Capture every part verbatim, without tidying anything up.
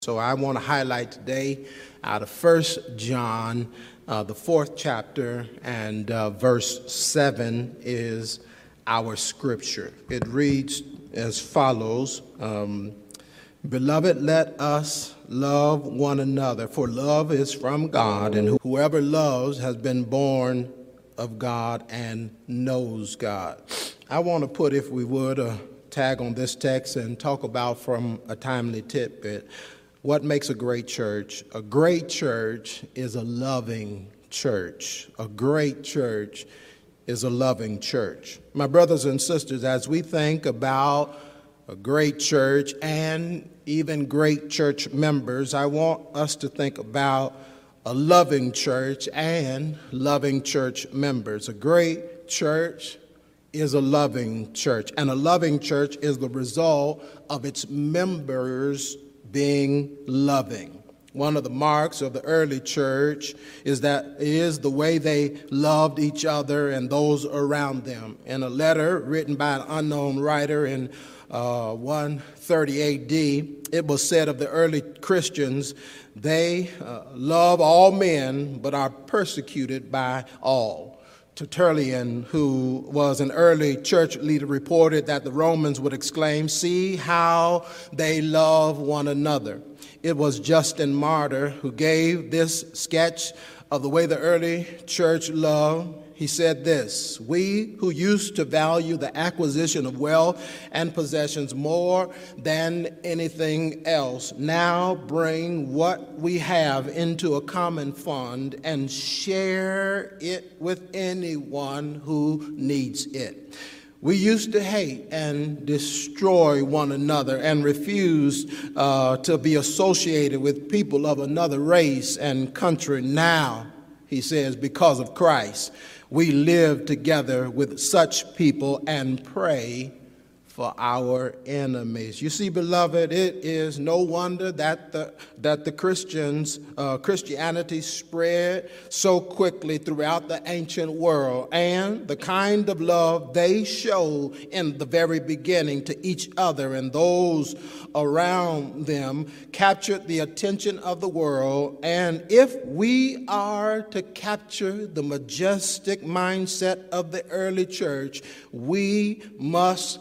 So I want to highlight today out of First John, uh, the fourth chapter, and uh, verse seven is our scripture. It reads as follows, um, Beloved, let us love one another, for love is from God, and whoever loves has been born of God and knows God. I want to put, if we would, a tag on this text and talk about from a timely tidbit. What makes a great church? A great church is a loving church. A great church is a loving church. My brothers and sisters, as we think about a great church and even great church members, I want us to think about a loving church and loving church members. A great church is a loving church, and a loving church is the result of its members being loving. One of the marks of the early church is that is the way they loved each other and those around them. In a letter written by an unknown writer in uh, one thirty A D, it was said of the early Christians, they uh, love all men but are persecuted by all. Tertullian, who was an early church leader, reported that the Romans would exclaim, "See how they love one another." It was Justin Martyr who gave this sketch of the way the early church loved. He said this: "We who used to value the acquisition of wealth and possessions more than anything else now bring what we have into a common fund and share it with anyone who needs it. We used to hate and destroy one another and refuse uh, to be associated with people of another race and country. Now," he says, "because of Christ, we live together with such people and pray for our enemies." You see, beloved, it is no wonder that the that the Christians uh, Christianity spread so quickly throughout the ancient world, and the kind of love they showed in the very beginning to each other and those around them captured the attention of the world. And if we are to capture the majestic mindset of the early church, we must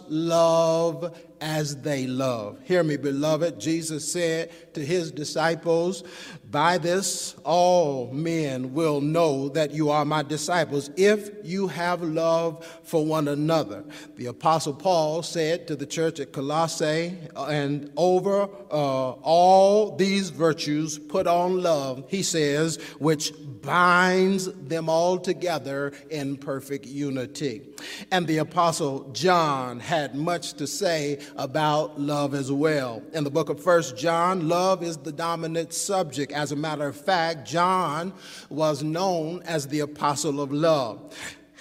love as they love. Hear me, beloved. Jesus said to his disciples, "By this all men will know that you are my disciples, if you have love for one another." The Apostle Paul said to the church at Colossae, "And over uh, all these virtues put on love," he says, "which binds them all together in perfect unity." And the Apostle John had much to say about love as well. In the book of First John, love is the dominant subject. As a matter of fact, John was known as the apostle of love.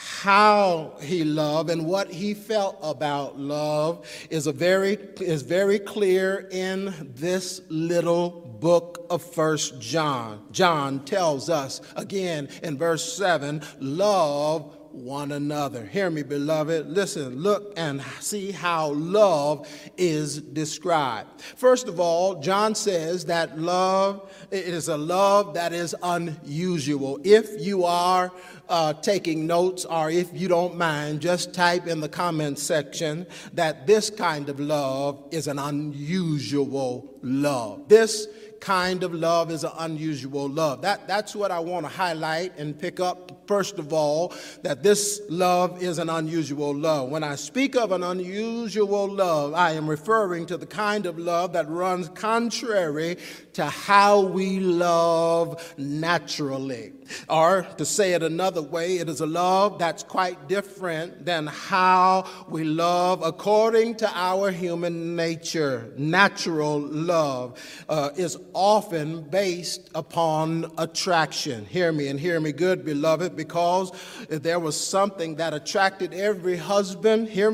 How he loved and what he felt about love is a very is very clear in this little book of First John. John tells us again in verse seven, love one another. Hear me, beloved. Listen, look and see how love is described. First of all, John says that love it is a love that is unusual. If you are uh, taking notes, or if you don't mind, just type in the comment section that this kind of love is an unusual love. This kind of love is an unusual love. That, that's what I want to highlight and pick up. First of all, that this love is an unusual love. When I speak of an unusual love, I am referring to the kind of love that runs contrary to how we love naturally. Or to say it another way, it is a love that's quite different than how we love according to our human nature. Natural love uh, is often based upon attraction. Hear me and hear me good, beloved, because if there was something that attracted every husband, hear me,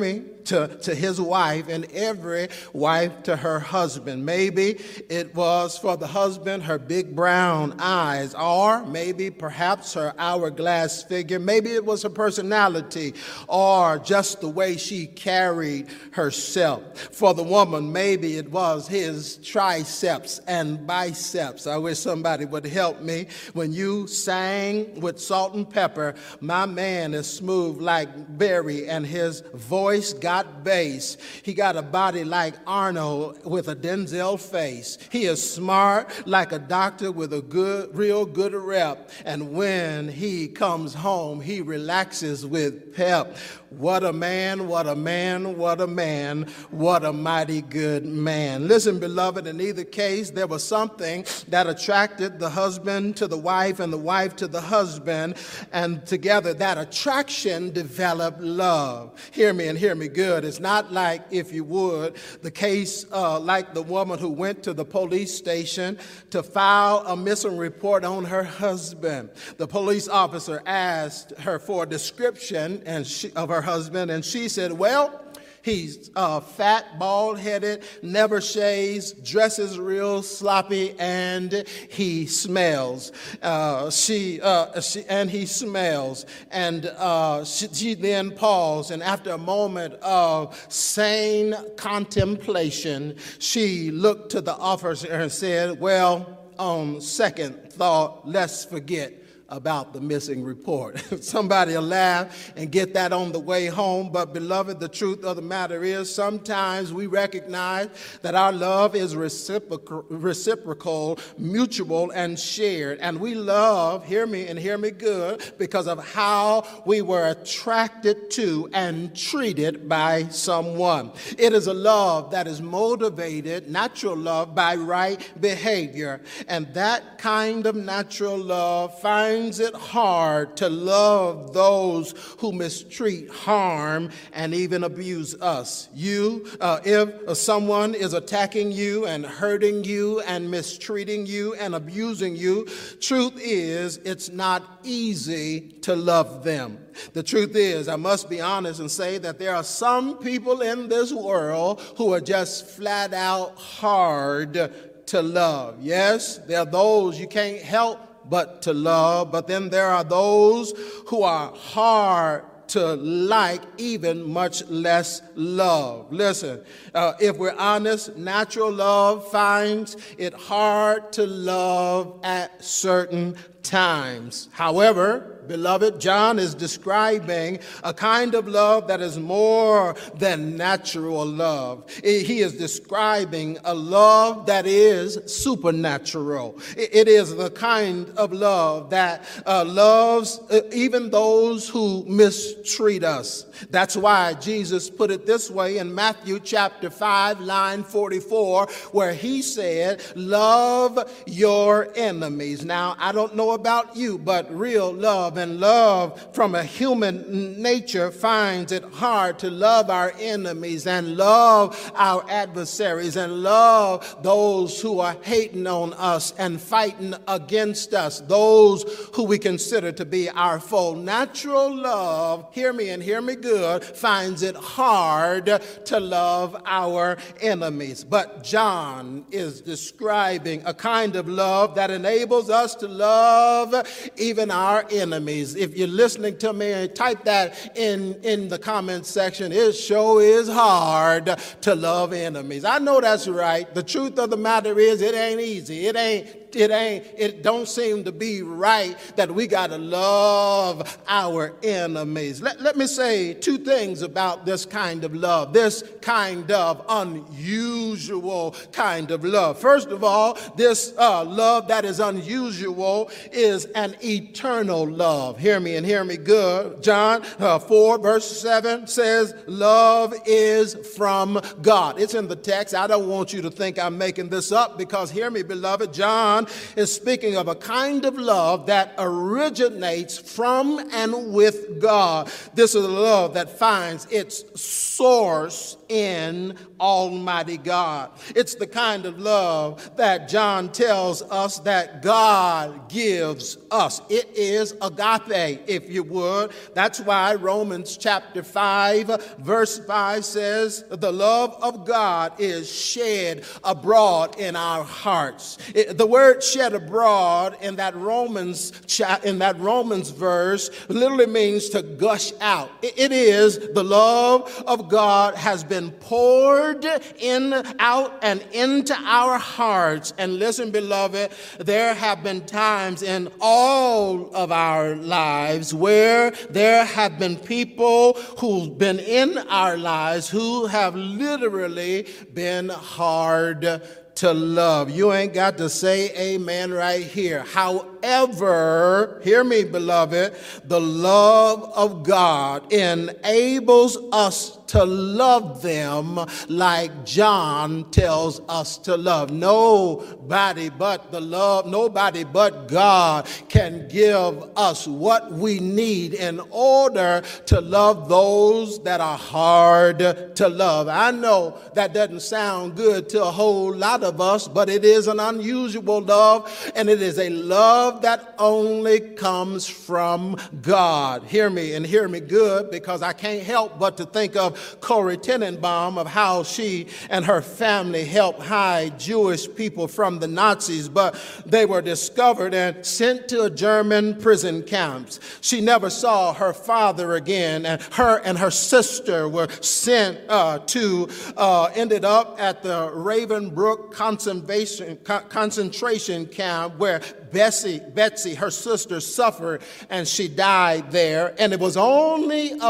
to, to his wife and every wife to her husband. Maybe it was for the husband, her big brown eyes, or maybe perhaps her hourglass figure. Maybe it was her personality or just the way she carried herself. For the woman, maybe it was his triceps and biceps. I wish somebody would help me. When you sang with salt and pepper, my man is smooth like Barry, and his voice got bass. He got a body like Arnold with a Denzel face. He is smart like a doctor with a good, real good rep. And when he comes home, he relaxes with pep. What a man, what a man, what a man, what a mighty good man. Listen, beloved, in either case, there was something that attracted the husband to the wife and the wife to the husband, and together that attraction developed love. Hear me and hear me good. It's not like, if you would, the case uh, like the woman who went to the police station to file a missing report on her husband. The police officer asked her for a description and she, of her husband, and she said, well, he's uh, fat, bald-headed, never shaves, dresses real sloppy, and he smells. Uh, she, uh, she and he smells. And uh, she, she then paused, and after a moment of sane contemplation, she looked to the officer and said, well, on second thought, let's forget about the missing report. Somebody will laugh and get that on the way home. But beloved, the truth of the matter is sometimes we recognize that our love is reciprocal, reciprocal, mutual, and shared. And we love, hear me and hear me good, because of how we were attracted to and treated by someone. It is a love that is motivated, natural love, by right behavior. And that kind of natural love finds it hard to love those who mistreat, harm, and even abuse us. You, uh, if uh, someone is attacking you and hurting you and mistreating you and abusing you, truth is it's not easy to love them. The truth is, I must be honest and say that there are some people in this world who are just flat out hard to love. Yes, there are those you can't help but to love, but then there are those who are hard to like, even much less love. Listen, uh, if we're honest, natural love finds it hard to love at certain times. However, beloved, John is describing a kind of love that is more than natural love. He is describing a love that is supernatural. It is the kind of love that uh, loves even those who mistreat us. That's why Jesus put it this way in Matthew chapter five, line forty-four, where he said, love your enemies. Now, I don't know about you, but real love and love from a human nature finds it hard to love our enemies and love our adversaries and love those who are hating on us and fighting against us, those who we consider to be our foe. Natural love, hear me and hear me good, finds it hard to love our enemies. But John is describing a kind of love that enables us to love even our enemies. If you're listening to me, type that in, in the comment section. It sure is hard to love enemies. I know that's right. The truth of the matter is it ain't easy. It ain't It ain't, it don't seem to be right that we got to love our enemies. Let, let me say two things about this kind of love, this kind of unusual kind of love. First of all, this uh, love that is unusual is an eternal love. Hear me and hear me good. John uh, four, verse seven says, love is from God. It's in the text. I don't want you to think I'm making this up, because hear me, beloved, John is speaking of a kind of love that originates from and with God. This is a love that finds its source in Almighty God. It's the kind of love that John tells us that God gives us. It is agape, if you would. That's why Romans chapter five, verse five says, the love of God is shed abroad in our hearts. It, the word shed abroad in that Romans cha- in that Romans verse literally means to gush out. It, it is the love of God has been poured in, out, and into our hearts. And listen, beloved, there have been times in all of our lives where there have been people who've been in our lives who have literally been hard to love. You ain't got to say amen right here. However, hear me, beloved, the love of God enables us to love them like John tells us to love. Nobody but the love, nobody but God can give us what we need in order to love those that are hard to love. I know that doesn't sound good to a whole lot of us, but it is an unusual love, and it is a love that only comes from God. Hear me, and hear me good, because I can't help but to think of Corrie Tenenbaum, of how she and her family helped hide Jewish people from the Nazis, but they were discovered and sent to a German prison camps. She never saw her father again, and her and her sister were sent uh, to, uh, ended up at the Ravensbrück concentration, concentration camp, where Bessie, Betsy, her sister, suffered, and she died there. And it was only a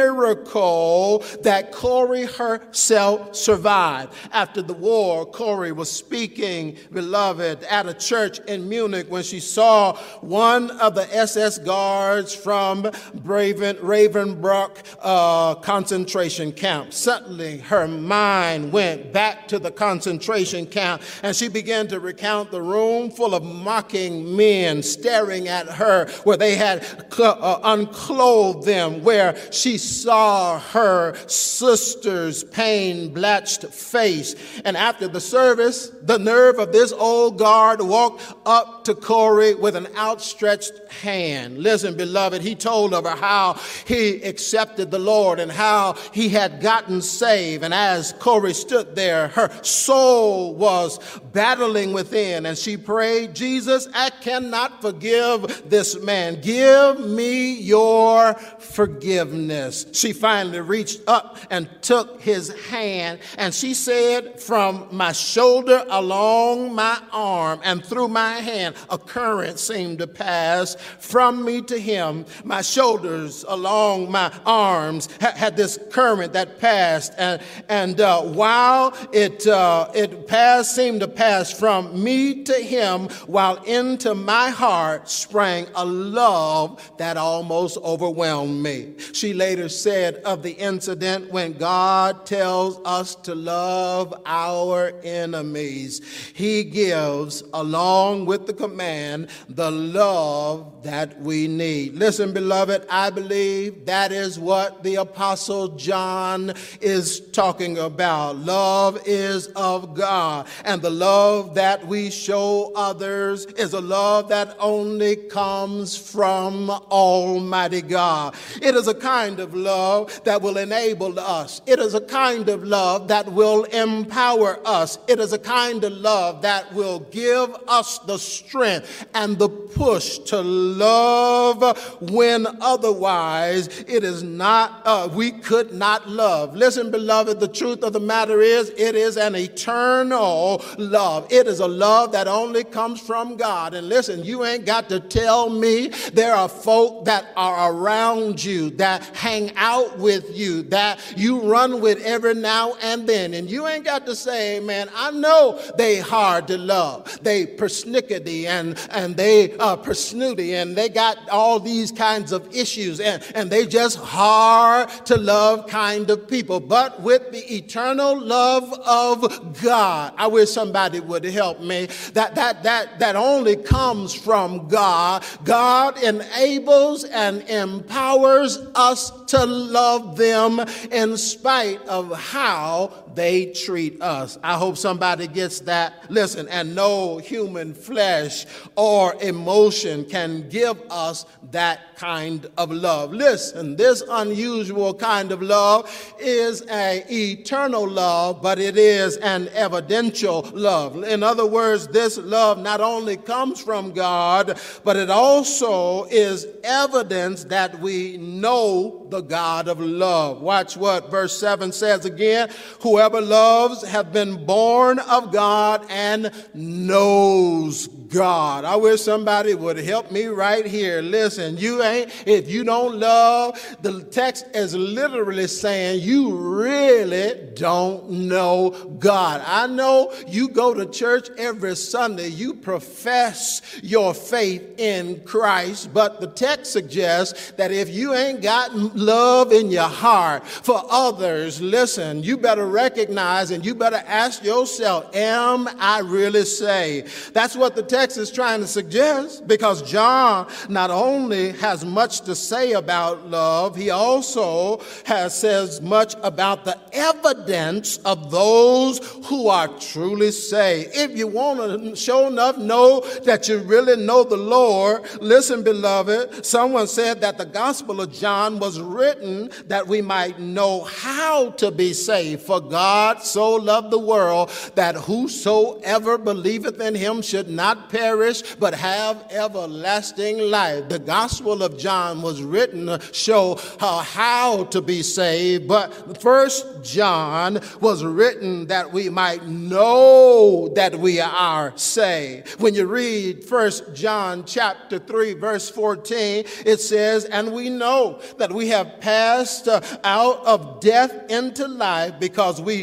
miracle that Corrie herself survived. After the war, Corrie was speaking, beloved, at a church in Munich when she saw one of the S S guards from Braven, Ravensbrück uh, concentration camp. Suddenly, her mind went back to the concentration camp, and she began to recount the room full of mocking men staring at her, where they had uh, unclothed them, where she saw her sister's pain-blotched face. And after the service, the nerve of this old guard walked up to Corrie with an outstretched hand. Listen, beloved, he told of her how he accepted the Lord and how he had gotten saved. And as Corrie stood there, her soul was battling within, and she prayed, Jesus, I cannot forgive this man. Give me your forgiveness. She finally reached up and took his hand, and she said, from my shoulder along my arm and through my hand, a current seemed to pass from me to him. My shoulders along my arms ha- had this current that passed, and, and uh, while it, uh, it passed, seemed to pass from me to him, while into my heart sprang a love that almost overwhelmed me. She later said of the incident, when God tells us to love our enemies, he gives, along with the command, the love that we need. Listen, beloved, I believe that is what the Apostle John is talking about. Love is of God, and the love that we show others is a love that only comes from Almighty God. It is a kind of love that will enable us. It is a kind of love that will empower us. It is a kind of love that will give us the strength and the push to love when otherwise it is not, uh, we could not love. Listen, beloved, the truth of the matter is it is an eternal love. It is a love that only comes from God. And listen, you ain't got to tell me. There are folk that are around you, that hang out with you, that you run with every now and then. And you ain't got to say, man, I know they hard to love. They persnickety and, and they uh, persnooty, and they got all these kinds of issues, and, and they just hard to love kind of people. But with the eternal love of God, I wish somebody would help me. That, that, that, that only only comes from God. God enables and empowers us to love them in spite of how they treat us. I hope somebody gets that. Listen, and no human flesh or emotion can give us that kind of love. Listen, this unusual kind of love is an eternal love, but it is an evidential love. In other words, this love not only comes from God, but it also is evidence that we know the God of love. Watch what verse seven says again. Whoever loves have been born of God and knows God. I wish somebody would help me right here. Listen, you ain't, if you don't love, the text is literally saying you really don't know God. I know you go to church every Sunday, you profess your faith in Christ, but the text suggests that if you ain't got love in your heart for others, listen, you better recognize and you better ask yourself, am I really saved? That's what the text is trying to suggest, because John not only has much to say about love, he also has says much about the evidence of those who are truly saved. If you want to sure enough know that you really know the Lord, listen, beloved, someone said that the Gospel of John was written that we might know how to be saved. For God so loved the world that whosoever believeth in him should not perish, but have everlasting life. The Gospel of John was written to show how, how to be saved, but First John was written that we might know that we are saved. When you read First John chapter three, verse fourteen, it says, and we know that we have passed uh, out of death into life because we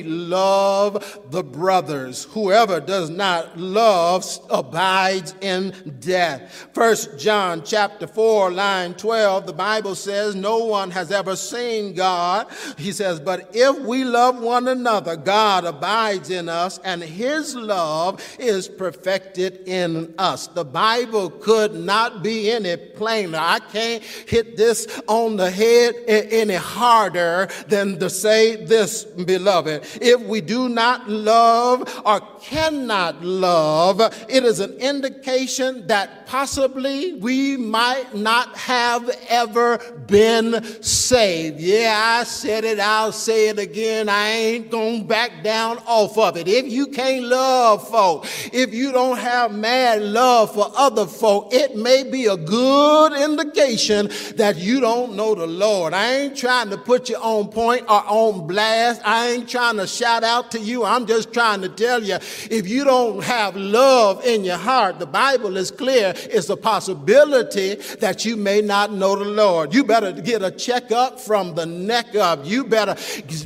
love the brothers. Whoever does not love abides in death. First John chapter four, line twelve, the Bible says, no one has ever seen God. He says, but if we love one another, God abides in us, and his love is perfected in us. The Bible could not be any plainer. I can't hit this on the head any harder than to say this, beloved. If we do not love or cannot love, it is an indication that possibly we might not have ever been saved. Yeah, I said it. I'll say it again. I ain't gonna back down off of it. If you can't love folk, if you don't have mad love for other folk, it may be a good indication that you don't know the Lord. I ain't trying to put you on point or on blast. I ain't trying to shout out to you. I'm just trying to tell you, if you don't have love in your heart, the Bible is clear, it's a possibility that you may not know the Lord. You better get a checkup from the neck up. You better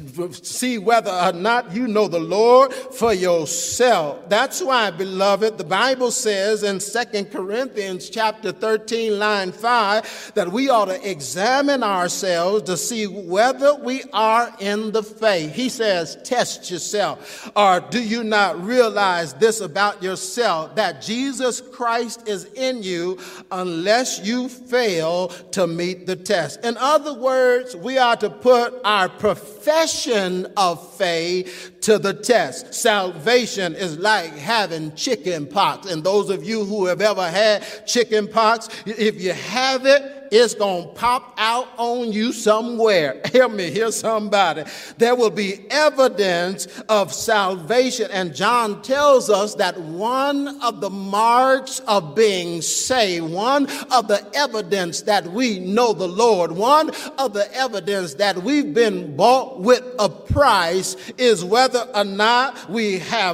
see whether or not you know the Lord for yourself. That's why, beloved, the Bible says in Second Corinthians chapter thirteen, line five, that we ought to examine ourselves to see whether we are in the faith. He says, test yourself. Or do you not realize this about yourself, that Jesus Christ is in you unless you fail to meet the test? In other words, we are to put our profession of faith to the test. Salvation is like having chicken pox. And those of you who have ever had chicken pox, if you have it, it's going to pop out on you somewhere. Hear me, hear somebody. There will be evidence of salvation. And John tells us that one of the marks of being saved, one of the evidence that we know the Lord, one of the evidence that we've been bought with a price is whether or not we have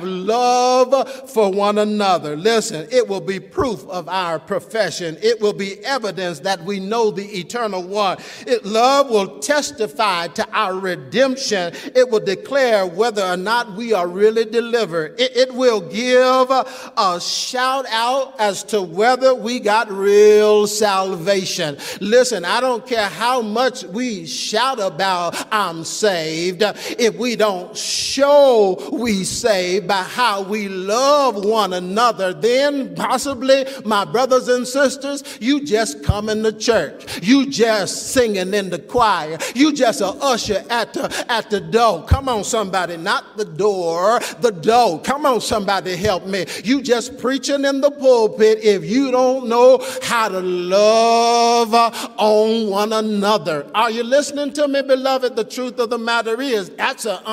love for one another. Listen, it will be proof of our profession. It will be evidence that we know the eternal one. It, love will testify to our redemption. It will declare whether or not we are really delivered. It, it will give a shout out as to whether we got real salvation. Listen, I don't care how much we shout about I'm saved if we don't show we saved by how we love one another. Then possibly, my brothers and sisters, you just coming to church. You just singing in the choir. You just a usher at the at the door. Come on, somebody, not the door, the door. Come on, somebody, help me. You just preaching in the pulpit if you don't know how to love on one another. Are you listening to me, beloved? The truth of the matter is that's an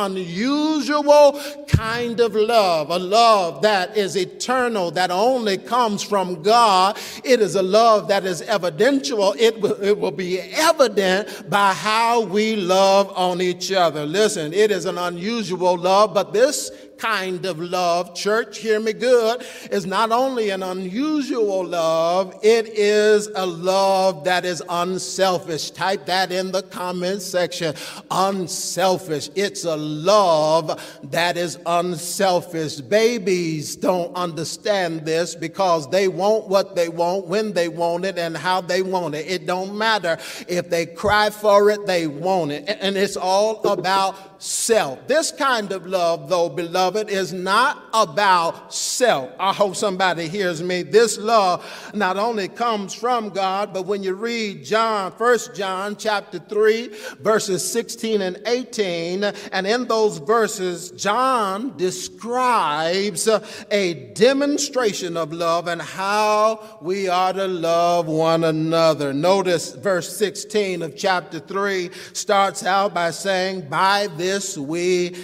unusual kind of love, a love that is eternal, that only comes from God. It is a love that is evidential. It will, it will be evident by how we love on each other. Listen, it is an unusual love, but this kind of love, church, hear me good, is not only an unusual love, it is a love that is unselfish. Type that in the comment section. Unselfish. It's a love that is unselfish. Babies don't understand this because they want what they want, when they want it, and how they want it. It don't matter. If they cry for it, they want it. And it's all about self. This kind of love, though, beloved, is not about self. I hope somebody hears me. This love not only comes from God, but when you read John, First John chapter three, verses sixteen and eighteen, and in those verses, John describes a demonstration of love and how we are to love one another. Notice verse sixteen of chapter three starts out by saying, by this we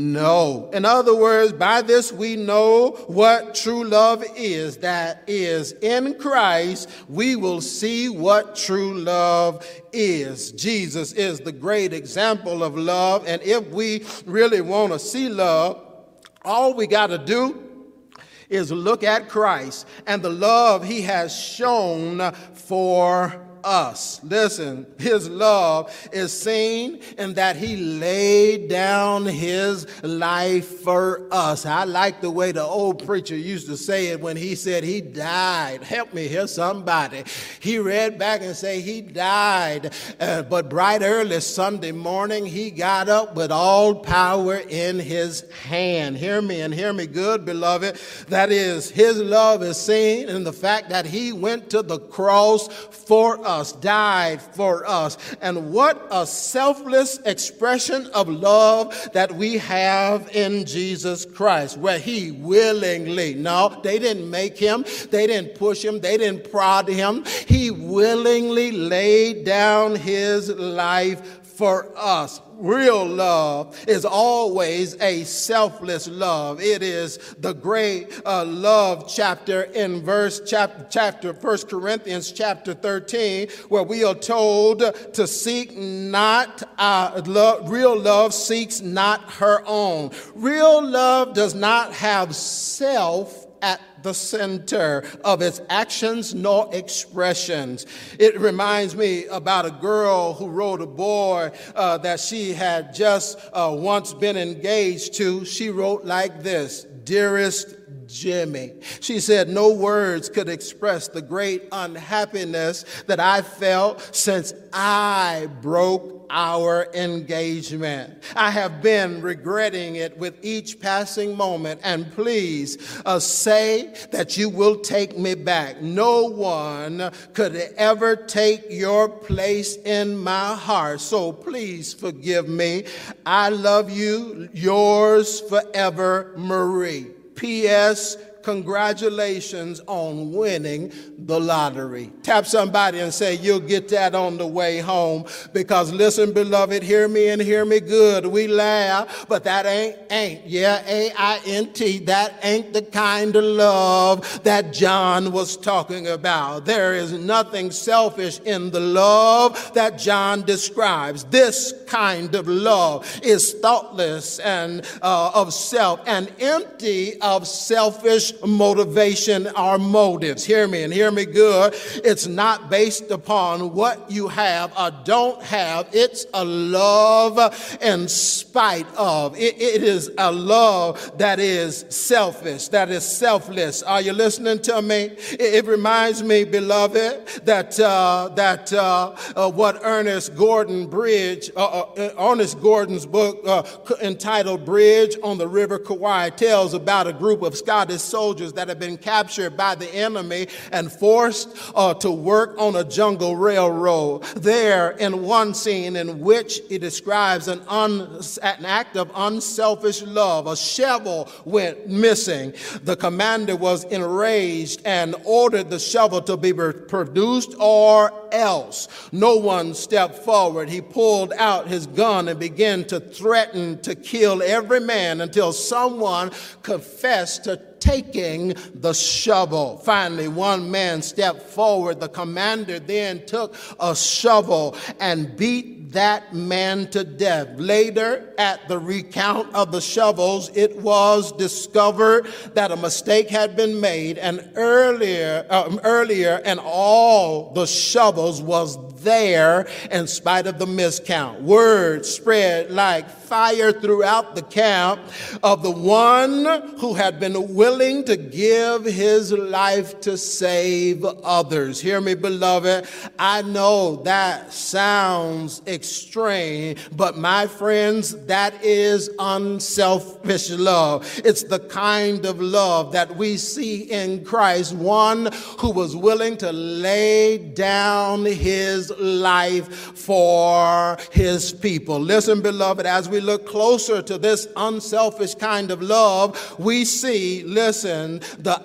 know. In other words, by this we know what true love is. That is, in Christ, we will see what true love is. Jesus is the great example of love. And if we really want to see love, all we got to do is look at Christ and the love he has shown for us. Listen, his love is seen in that he laid down his life for us. I like the way the old preacher used to say it when he said he died. Help me here, somebody. He read back and say he died, uh, but bright early Sunday morning, he got up with all power in his hand. Hear me and hear me good, beloved. That is, his love is seen in the fact that he went to the cross for us. Died for us. And what a selfless expression of love that we have in Jesus Christ, where he willingly, no, they didn't make him, they didn't push him, they didn't prod him. He willingly laid down his life for us. Real love is always a selfless love. It is the great uh, love chapter in verse chapter, chapter First Corinthians chapter thirteen, where we are told to seek not, uh, love, real love seeks not her own. Real love does not have self at the center of its actions nor expressions. It reminds me about a girl who wrote a boy uh, that she had just uh, once been engaged to. She wrote like this: "Dearest Jimmy." She said, "No words could express the great unhappiness that I felt since I broke our engagement. I have been regretting it with each passing moment, and please uh, say that you will take me back. No one could ever take your place in my heart, so please forgive me. I love you. Yours forever, Marie. P S Congratulations on winning the lottery." Tap somebody and say, you'll get that on the way home. Because listen, beloved, hear me and hear me good. We laugh, but that ain't, ain't, yeah, A I N T, that ain't the kind of love that John was talking about. There is nothing selfish in the love that John describes. This kind of love is thoughtless and uh, of self and empty of selfish motivation or motives. Hear me and hear me good. It's not based upon what you have or don't have. It's a love in spite of. It, it is a love that is selfish, that is selfless. Are you listening to me? It, it reminds me, beloved, that uh, that uh, uh, what Ernest Gordon Bridge, uh, uh, Ernest Gordon's book uh, entitled "Bridge on the River Kauai" tells about a group of Scottish soldiers that have been captured by the enemy and forced uh, to work on a jungle railroad. There, in one scene in which it describes an, un, an act of unselfish love, a shovel went missing. The commander was enraged and ordered the shovel to be produced, or else. No one stepped forward. He pulled out his gun and began to threaten to kill every man until someone confessed to taking the shovel. Finally, one man stepped forward. The commander then took a shovel and beat that man to death. Later, at the recount of the shovels, it was discovered that a mistake had been made, and earlier, uh, earlier, and all the shovels was there in spite of the miscount. Word spread like fire throughout the camp of the one who had been willing to give his life to save others. Hear me, beloved. I know that sounds extreme, but my friends, that is unselfish love. It's the kind of love that we see in Christ, one who was willing to lay down his life for his people. Listen, beloved, as we look closer to this unselfish kind of love, we see, listen, the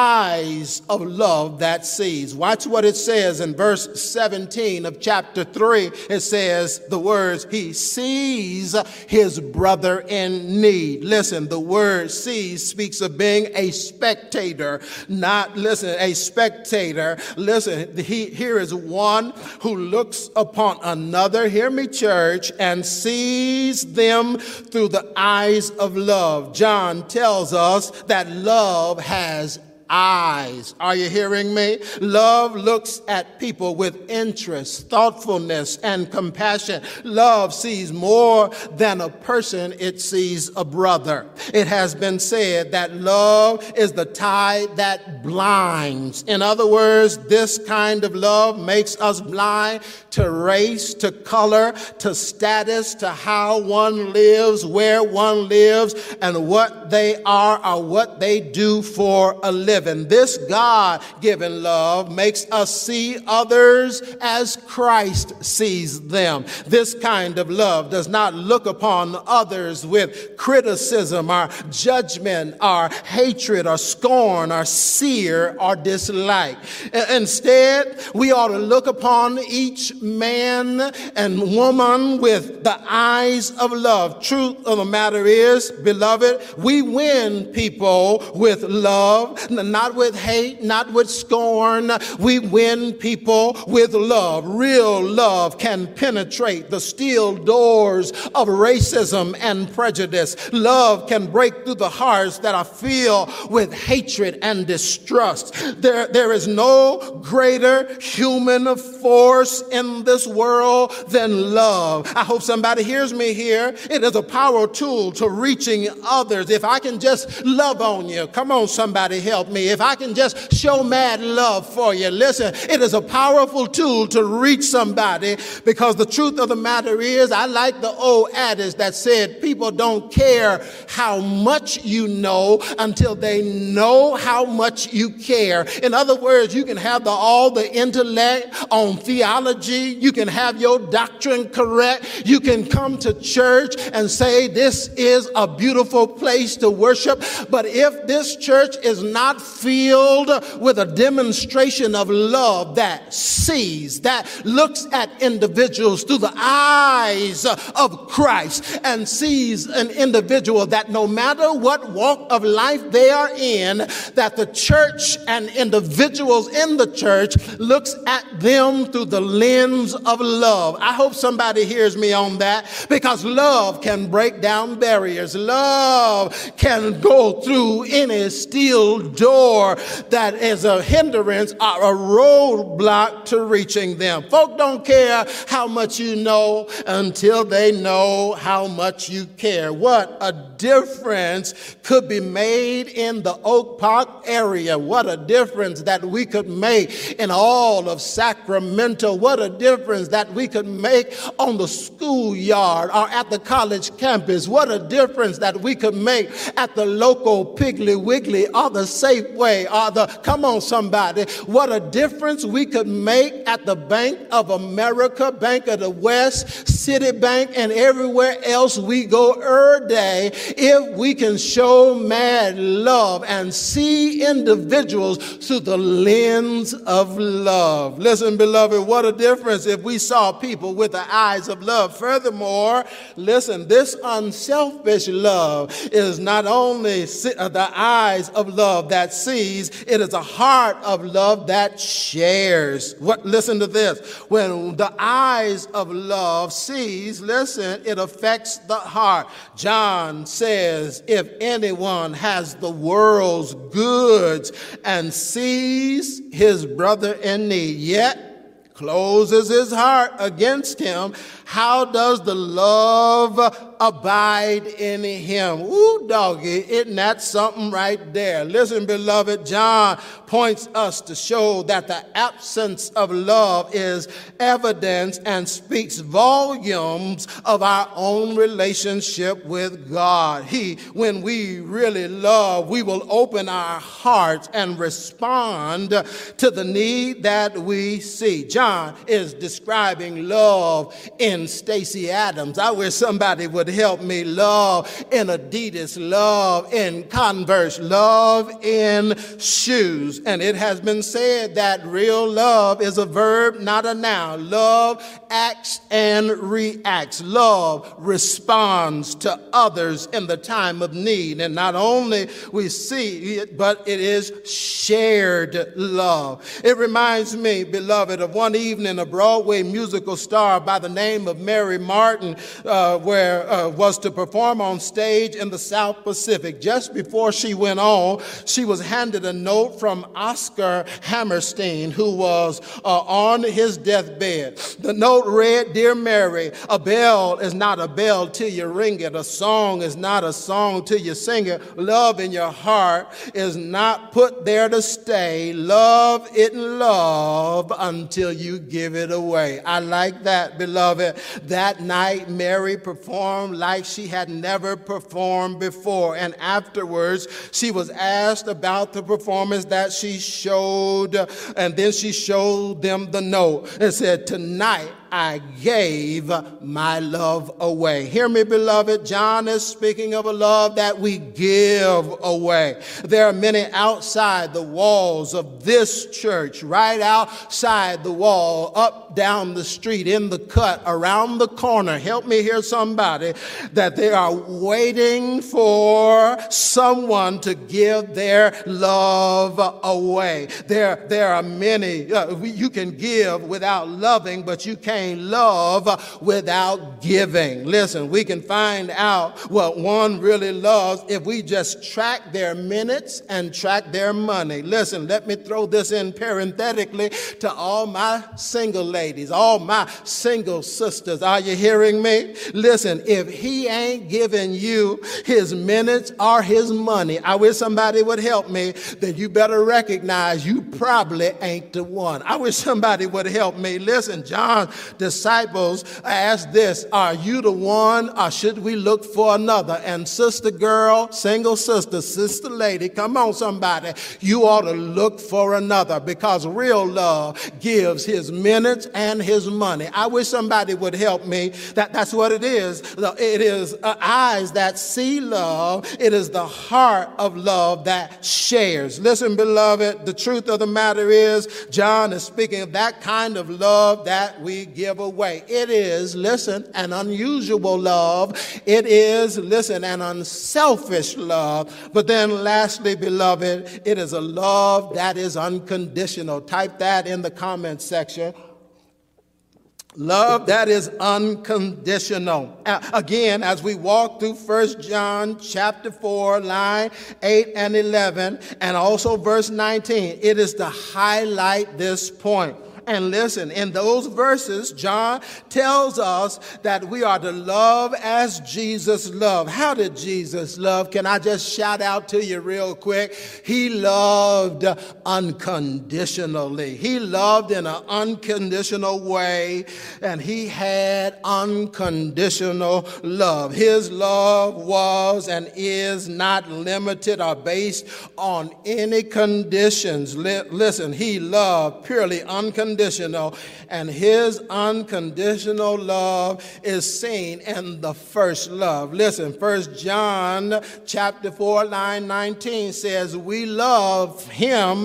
eyes of love that sees. Watch what it says in verse seventeen of chapter three. It says the words, he sees his brother in need. Listen, the word sees speaks of being a spectator, not, listen, a spectator. Listen, he, here is one who looks upon another, hear me, church, and sees them through the eyes of love. John tells us that love has eyes. Are you hearing me? Love looks at people with interest, thoughtfulness, and compassion. Love sees more than a person, it sees a brother. It has been said that love is the tie that blinds. In other words, this kind of love makes us blind to race, to color, to status, to how one lives, where one lives, and what they are or what they do for a living. And this God-given love makes us see others as Christ sees them. This kind of love does not look upon others with criticism or judgment or hatred or scorn or sear or dislike. Instead, we ought to look upon each man and woman with the eyes of love. Truth of the matter is, beloved, we win people with love, not with hate, not with scorn. We win people with love. Real love can penetrate the steel doors of racism and prejudice. Love can break through the hearts that are filled with hatred and distrust. There, there is no greater human force in this world than love. I hope somebody hears me here. It is a power tool to reaching others. If I can just love on you, come on, somebody help me. If I can just show mad love for you, listen, it is a powerful tool to reach somebody, because the truth of the matter is, I like the old adage that said people don't care how much you know until they know how much you care. In other words, you can have the, all the intellect on theology, you can have your doctrine correct, you can come to church and say this is a beautiful place to worship, but if this church is not not filled with a demonstration of love that sees, that looks at individuals through the eyes of Christ and sees an individual that no matter what walk of life they are in, that the church and individuals in the church looks at them through the lens of love. I hope somebody hears me on that, because love can break down barriers. Love can go through any steel door that is a hindrance or a roadblock to reaching them. Folk don't care how much you know until they know how much you care. What a difference could be made in the Oak Park area. What a difference that we could make in all of Sacramento. What a difference that we could make on the schoolyard or at the college campus. What a difference that we could make at the local Piggly Wiggly or the Safeway or the, come on somebody, what a difference we could make at the Bank of America, Bank of the West, Citibank, and everywhere else we go every day if we can show mad love and see individuals through the lens of love. Listen, beloved, what a difference if we saw people with the eyes of love. Furthermore, listen, this unselfish love is not only the eyes of love that sees, it is a heart of love that shares. What? Listen to this. When the eyes of love sees, listen, it affects the heart. John says, if anyone has the world's goods and sees his brother in need, yet closes his heart against him, how does the love abide in him? Ooh, doggy, isn't that something right there? Listen, beloved, John points us to show that the absence of love is evidence and speaks volumes of our own relationship with God. He, when we really love, we will open our hearts and respond to the need that we see. John is describing love in Stacey Adams. I wish somebody would help me. Love in Adidas, love in Converse, love in shoes. And it has been said that real love is a verb, not a noun. Love acts and reacts. Love responds to others in the time of need. And not only we see it, but it is shared love. It reminds me, beloved, of one evening a Broadway musical star by the name of Mary Martin uh, where uh, was to perform on stage in the South Pacific. Just before she went on, she was handed a note from Oscar Hammerstein, who was uh, on his deathbed. The note read, "Dear Mary, a bell is not a bell till you ring it. A song is not a song till you sing it. Love in your heart is not put there to stay. Love isn't love until you give it away." I like that, beloved. That night, Mary performed like she had never performed before. And afterwards, she was asked about the performance that she showed. And then she showed them the note and said, "Tonight, I gave my love away." Hear me, beloved. John is speaking of a love that we give away. There are many outside the walls of this church, right outside the wall, up, down the street, in the cut, around the corner. Help me hear somebody, that they are waiting for someone to give their love away. There, there are many. Uh, you can give without loving, but you can't love without giving. Listen, we can find out what one really loves if we just track their minutes and track their money. Listen, let me throw this in parenthetically to all my single ladies, all my single sisters. Are you hearing me? Listen, if he ain't giving you his minutes or his money, I wish somebody would help me, then you better recognize you probably ain't the one. I wish somebody would help me. Listen, John disciples asked this, are you the one or should we look for another? And sister girl, single sister, sister lady, come on somebody, you ought to look for another, because real love gives his minutes and his money. I wish somebody would help me. That, that's what it is. It is uh, eyes that see love. It is the heart of love that shares. Listen, beloved, the truth of the matter is, John is speaking of that kind of love that we give away. It is, listen, an unusual love. It is, listen, an unselfish love. But then lastly, beloved, it is a love that is unconditional. Type that in the comment section. Love that is unconditional. Uh, again, as we walk through First John chapter four, line eight and eleven, and also verse nineteen, it is to highlight this point. And listen, in those verses, John tells us that we are to love as Jesus loved. How did Jesus love? Can I just shout out to you real quick? He loved unconditionally. He loved in an unconditional way, and he had unconditional love. His love was and is not limited or based on any conditions. Listen, he loved purely unconditional. And his unconditional love is seen in the first love. Listen, First John chapter four, line nineteen says, we love him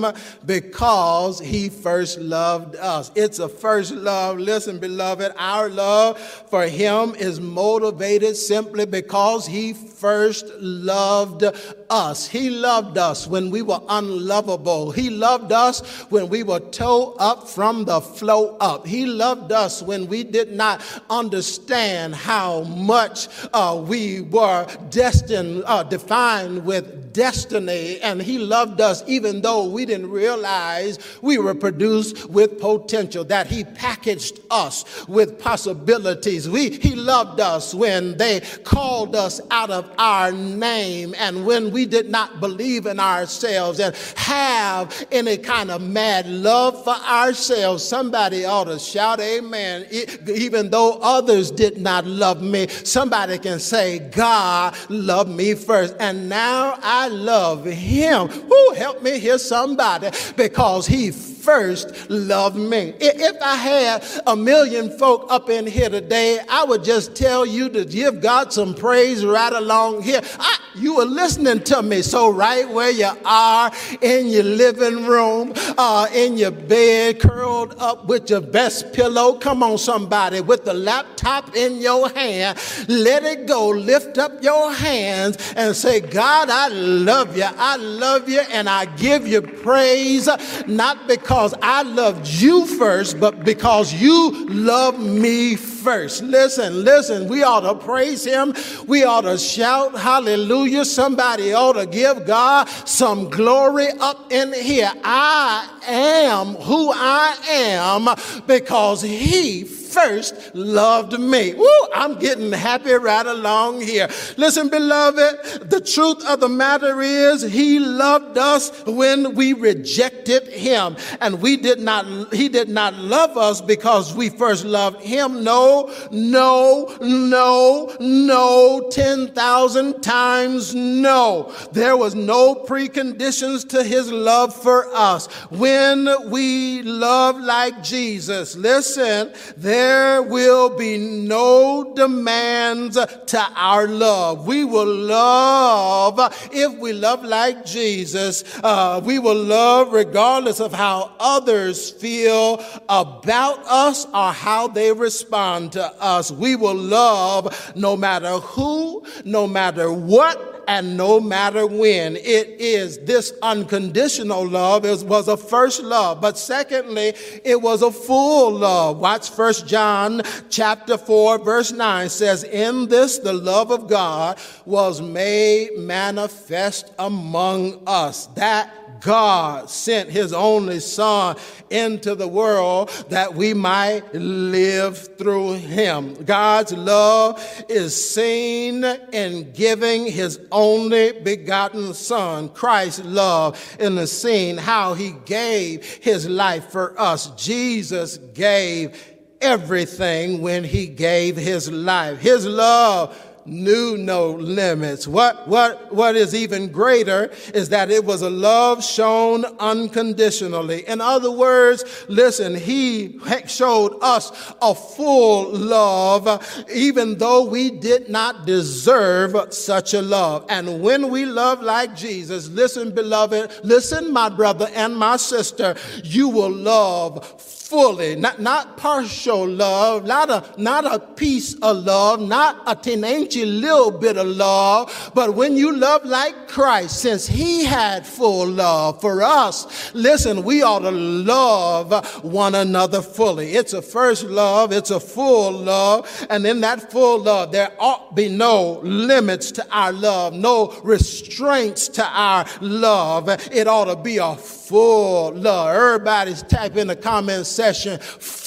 because he first loved us. It's a first love. Listen, beloved, our love for him is motivated simply because he first loved us. He loved us when we were unlovable. He loved us when we were towed up from the flow up. He loved us when we did not understand how much uh, we were destined, uh, defined with destiny. And he loved us even though we didn't realize we were produced with potential, that he packaged us with possibilities. We, he loved us when they called us out of our name, and when we did not believe in ourselves and have any kind of mad love for ourselves. Somebody ought to shout amen. Even though others did not love me, somebody can say, God loved me first, and now I love him. Who help me hear somebody, because he first loved me. If I had a million folk up in here today, I would just tell you to give God some praise right along here. I, you are listening to me. So right where you are, in your living room, uh, in your bed, curled up with your best pillow. Come on, somebody, with the laptop in your hand, let it go. Lift up your hands and say, God, I love you. I love you, and I give you praise, not because I loved you first, but because you love me first. Listen, listen, we ought to praise him. We ought to shout hallelujah. Somebody ought to give God some glory up in here. I am who I am because he first loved me. Woo, I'm getting happy right along here. Listen, beloved, the truth of the matter is he loved us when we rejected him, and we did not, he did not love us because we first loved him. No, no, no, no, ten thousand times no. There was no preconditions to his love for us. When we love like Jesus, listen, there There will be no demands to our love. We will love, if we love like Jesus, uh, we will love regardless of how others feel about us or how they respond to us. We will love no matter who, no matter what, and no matter when. It is this unconditional love. It was a first love. But secondly, it was a full love. Watch First John chapter four, verse nine says, in this the love of God was made manifest among us, that God sent his only son into the world that we might live through him. God's love is seen in giving his only begotten son. Christ's love is seen how he gave his life for us. Jesus gave everything when he gave his life. His love knew no limits. What, what, what is even greater is that it was a love shown unconditionally. In other words, listen, he showed us a full love, even though we did not deserve such a love. And when we love like Jesus, listen, beloved, listen, my brother and my sister, you will love fully, not, not partial love, not a, not a piece of love, not a teeny little bit of love, but when you love like Christ, since he had full love for us, listen, we ought to love one another fully. It's a first love, it's a full love, and in that full love, there ought be no limits to our love, no restraints to our love. It ought to be a full love. Everybody's type in the comment section,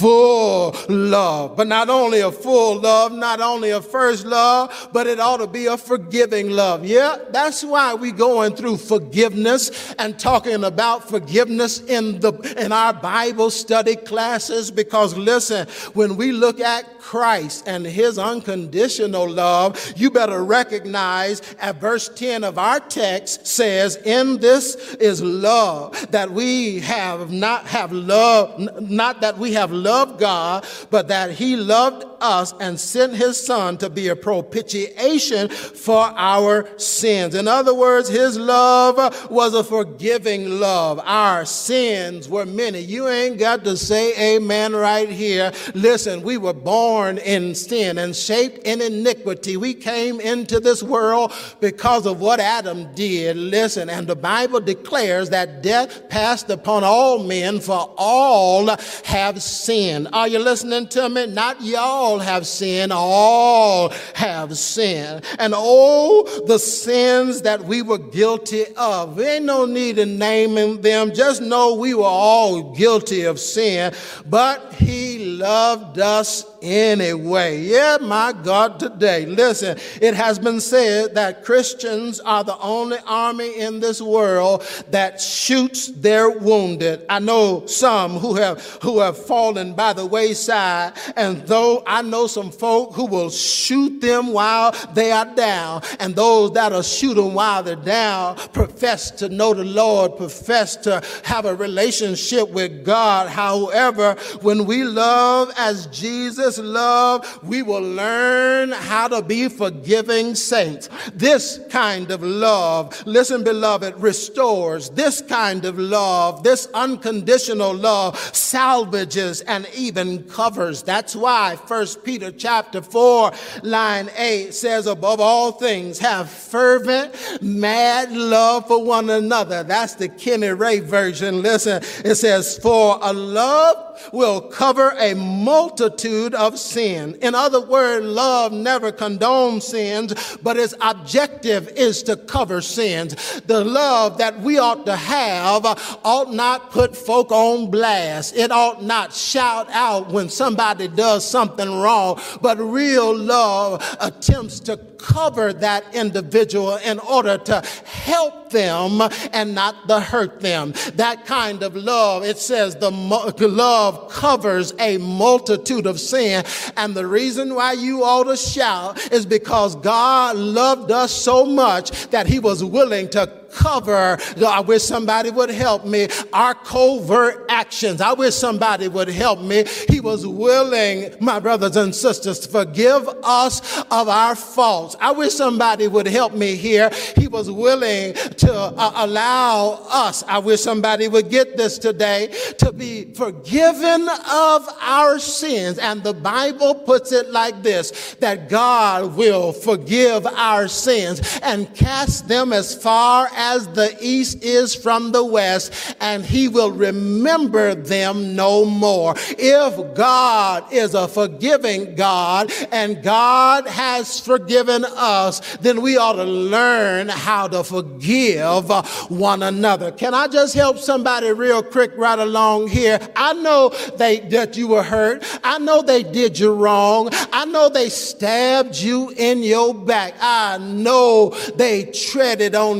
full love. But not only a full love, not only a first love, but it ought to be a forgiving love. Yeah, that's why we going through forgiveness and talking about forgiveness in the in our Bible study classes, because listen, when we look at Christ and his unconditional love, you better recognize at verse ten of our text says, in this is love, that we have not have loved, not that we have loved God, but that he loved us and sent his son to be a propitiation for our sins. In other words, his love was a forgiving love. Our sins were many. You ain't got to say amen right here. Listen, we were born in sin and shaped in iniquity. We came into this world because of what Adam did. Listen, and the Bible declares that death passed upon all men, for all have sinned. Are you listening to me? Not y'all have sinned, all have sinned. And oh, the sins that we were guilty of. There ain't no need in naming them. Just know we were all guilty of sin, but he loved us anyway. Yeah, my God, today. Listen, it has been said that Christians are the only army in this world that shoots their wounded. I know some who have who have fallen by the wayside, and though I know some folk who will shoot them while they are down, and those that are shooting while they're down profess to know the Lord, profess to have a relationship with God. However, when we love as Jesus love, we will learn how to be forgiving saints. This kind of love, listen, beloved, restores. This kind of love, this unconditional love, salvages and even covers. That's why First Peter chapter four, line eight says, above all things, have fervent, mad love for one another. That's the Kenny Ray version. Listen, it says, for a love will cover a multitude of sin. In other words, love never condones sins, but its objective is to cover sins. The love that we ought to have ought not put folk on blast. It ought not shout out when somebody does something wrong, but real love attempts to cover that individual in order to help them and not to hurt them. That kind of love, it says the mo- love covers a multitude of sin. And the reason why you ought to shout is because God loved us so much that he was willing to cover. I wish somebody would help me. Our covert actions. I wish somebody would help me. He was willing, my brothers and sisters, to forgive us of our faults. I wish somebody would help me here. He was willing to uh, allow us, I wish somebody would get this today, to be forgiven of our sins. And the Bible puts it like this, that God will forgive our sins and cast them as far as the east is from the west, and he will remember them no more. If God is a forgiving God and God has forgiven us, then we ought to learn how to forgive one another. Can I just help somebody real quick right along here? I know they that you were hurt. I know they did you wrong. I know they stabbed you in your back. I know they treaded on you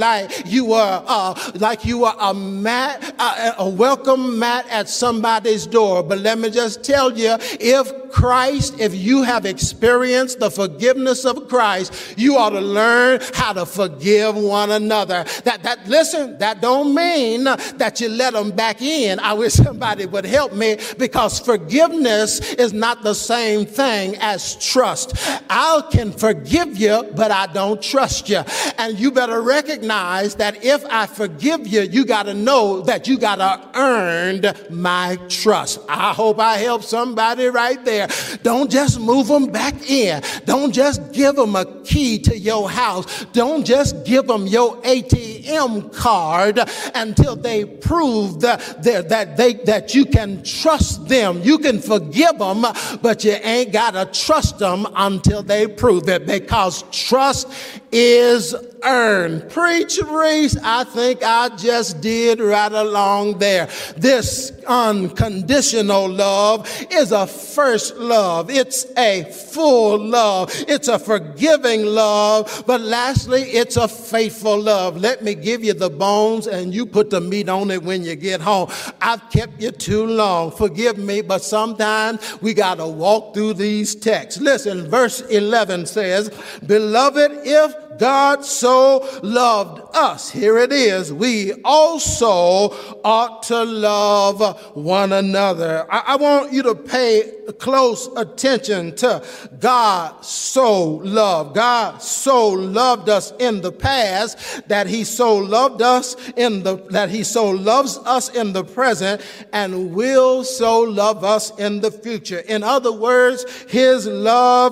like you were uh, like you were a mat, uh, a welcome mat at somebody's door. But let me just tell you, if Christ, if you have experienced the forgiveness of Christ, you ought to learn how to forgive one another. That that listen, that don't mean that you let them back in. I wish somebody would help me, because forgiveness is not the same thing as trust. I can forgive you, but I don't trust you. And you better recognize that if I forgive you, you got to know that you got to earn my trust. I hope I help somebody right there. Don't just move them back in. Don't just give them a key to your house. Don't just give them your A T M card until they prove that, that, they, that you can trust them. You can forgive them, but you ain't got to trust them until they prove it, because trust is earned. Preach, Reese, I think I just did right along there. This unconditional love is a first love. It's a full love. It's a forgiving love. But lastly, it's a faithful love. Let me give you the bones and you put the meat on it when you get home. I've kept you too long. Forgive me, but sometimes we got to walk through these texts. Listen, verse eleven says, "Beloved, if God so loved us," here it is, "we also ought to love one another." I, I want you to pay close attention to God so loved. God so loved us in the past that he so loved us in the, that he so loves us in the present and will so love us in the future. In other words, his love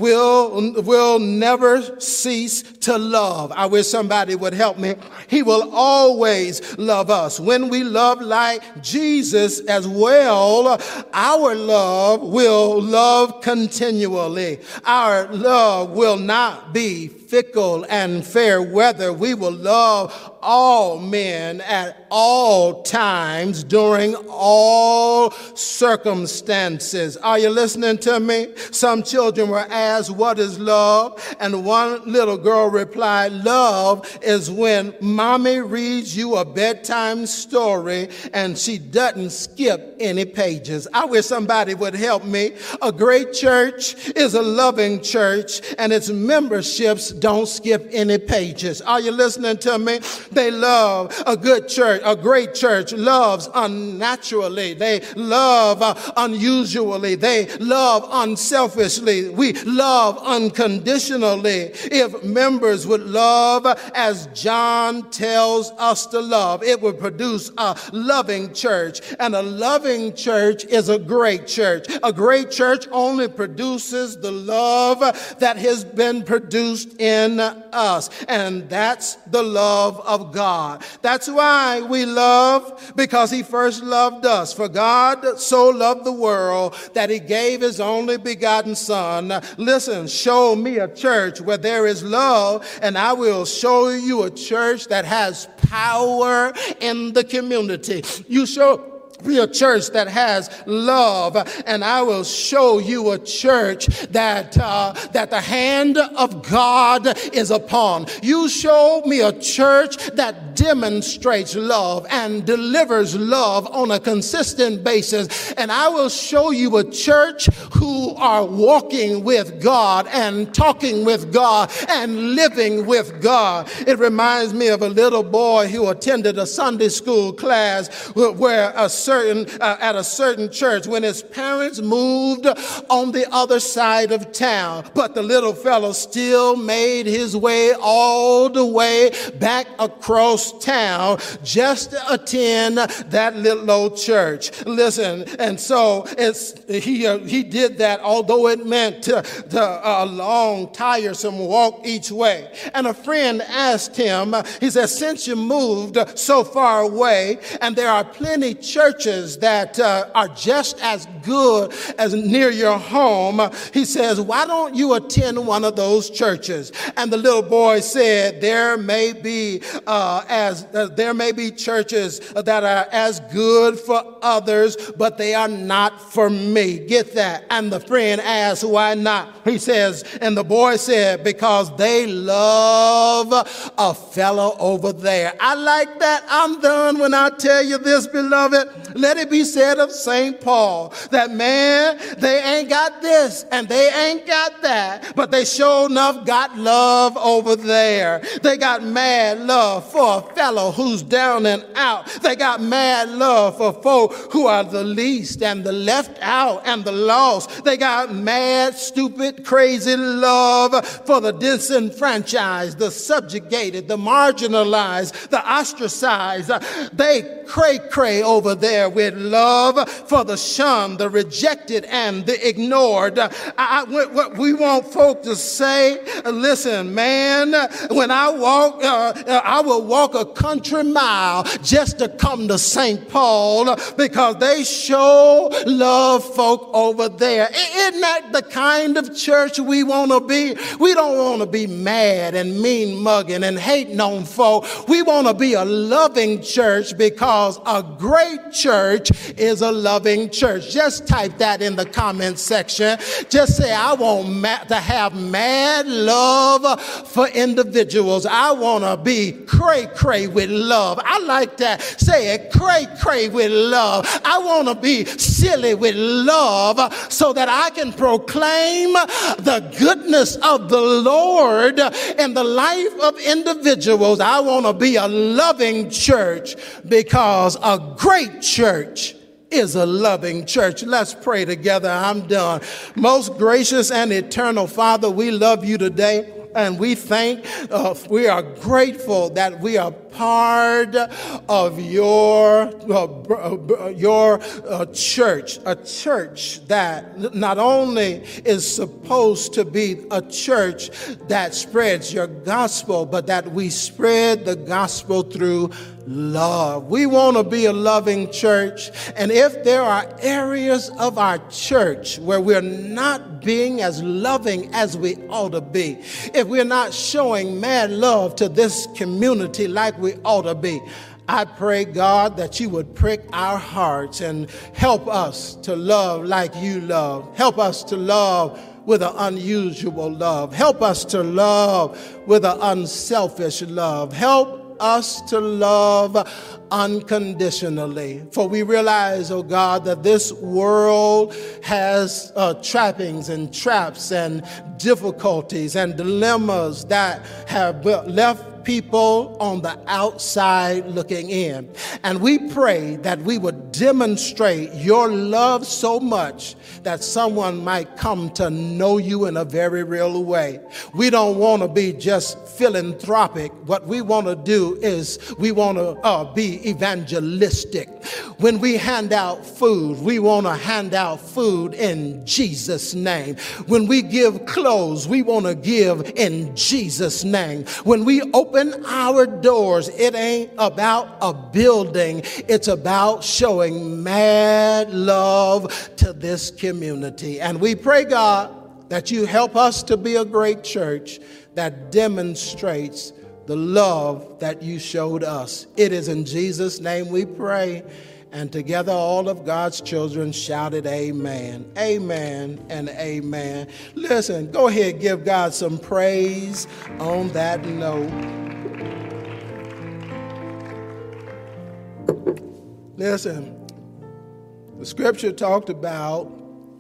will, will never cease to love. I wish somebody would help me. He will always love us. When we love like Jesus as well, our love will love continually. Our love will not be fickle and fair weather. We will love all men at all times during all circumstances. Are you listening to me? Some children were asked, "What is love?" And one little girl replied, "Love is when mommy reads you a bedtime story and she doesn't skip any pages." I wish somebody would help me. A great church is a loving church, and its memberships don't skip any pages. Are you listening to me? They love a good church. A great church loves unnaturally. They love uh, unusually. They love unselfishly. We love unconditionally. If members would love as John tells us to love, it would produce a loving church. And a loving church is a great church. A great church only produces the love that has been produced in us. And that's the love of God. That's why we love, because he first loved us. For God so loved the world that he gave his only begotten son. Listen, show me a church where there is love, and I will show you a church that has power in the community. You show be a church that has love, and I will show you a church that uh, that the hand of God is upon. You show me a church that demonstrates love and delivers love on a consistent basis, and I will show you a church who are walking with God and talking with God and living with God. It reminds me of a little boy who attended a Sunday school class where a certain uh, at a certain church when his parents moved on the other side of town, but the little fellow still made his way all the way back across town just to attend that little old church. Listen, and so it's he uh, he did that, although it meant to, to a long, tiresome walk each way. And a friend asked him, he said, "Since you moved so far away, and there are plenty churches churches that uh, are just as good as near your home. He says, why don't you attend one of those churches? And the little boy said, there may be uh, as uh, there may be churches that are as good for others, but they are not for me. Get that? And the friend asked, why not? He says, and the boy said, because they love a fellow over there. I like that. I'm done when I tell you this, beloved. Let it be said of Saint Paul that, man, they ain't got this and they ain't got that, but they sure enough got love over there. They got mad love for a fellow who's down and out. They got mad love for folk who are the least and the left out and the lost. They got mad, stupid, crazy love for the disenfranchised, the subjugated, the marginalized, the ostracized. They cray cray over there with love for the shunned, the rejected, and the ignored. I, I, what we want folk to say, listen, man, when I walk, uh, I will walk a country mile just to come to Saint Paul because they show love folk over there. Isn't that the kind of church we want to be? We don't want to be mad and mean mugging and hating on folk. We want to be a loving church because a great church is a loving church. Just type that in the comment section. Just say, I want ma- to have mad love for individuals. I want to be cray cray with love. I like that. Say it, cray cray with love. I want to be silly with love so that I can proclaim the goodness of the Lord in the life of individuals. I want to be a loving church because a great church is a loving church. Let's pray together. I'm done. Most gracious and eternal Father, we love you today. And we thank, uh, we are grateful that we are part of your uh, your uh, church, a church that not only is supposed to be a church that spreads your gospel, but that we spread the gospel through love. We want to be a loving church. And if there are areas of our church where we're not being as loving as we ought to be, if we're not showing mad love to this community like we ought to be, I pray, God, that you would prick our hearts and help us to love like you love. Help us to love with an unusual love. Help us to love with an unselfish love. Help us to love unconditionally. For we realize, oh God, that this world has uh, trappings and traps and difficulties and dilemmas that have left people on the outside looking in. And we pray that we would demonstrate your love so much that someone might come to know you in a very real way. We don't want to be just philanthropic. What we want to do is we want to uh, be evangelistic. When we hand out food, we want to hand out food in Jesus' name. When we give clothes, we want to give in Jesus' name. When we open our doors, it ain't about a building. It's about showing mad love to this community. And we pray, God, that you help us to be a great church that demonstrates the love that you showed us. It is in Jesus' name we pray. And together all of God's children shouted amen, amen, and amen. Listen, go ahead, give God some praise on that note. Listen, the scripture talked about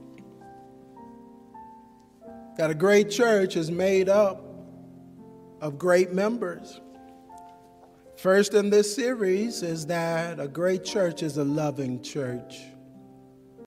that a great church is made up of great members. First in this series is that a great church is a loving church.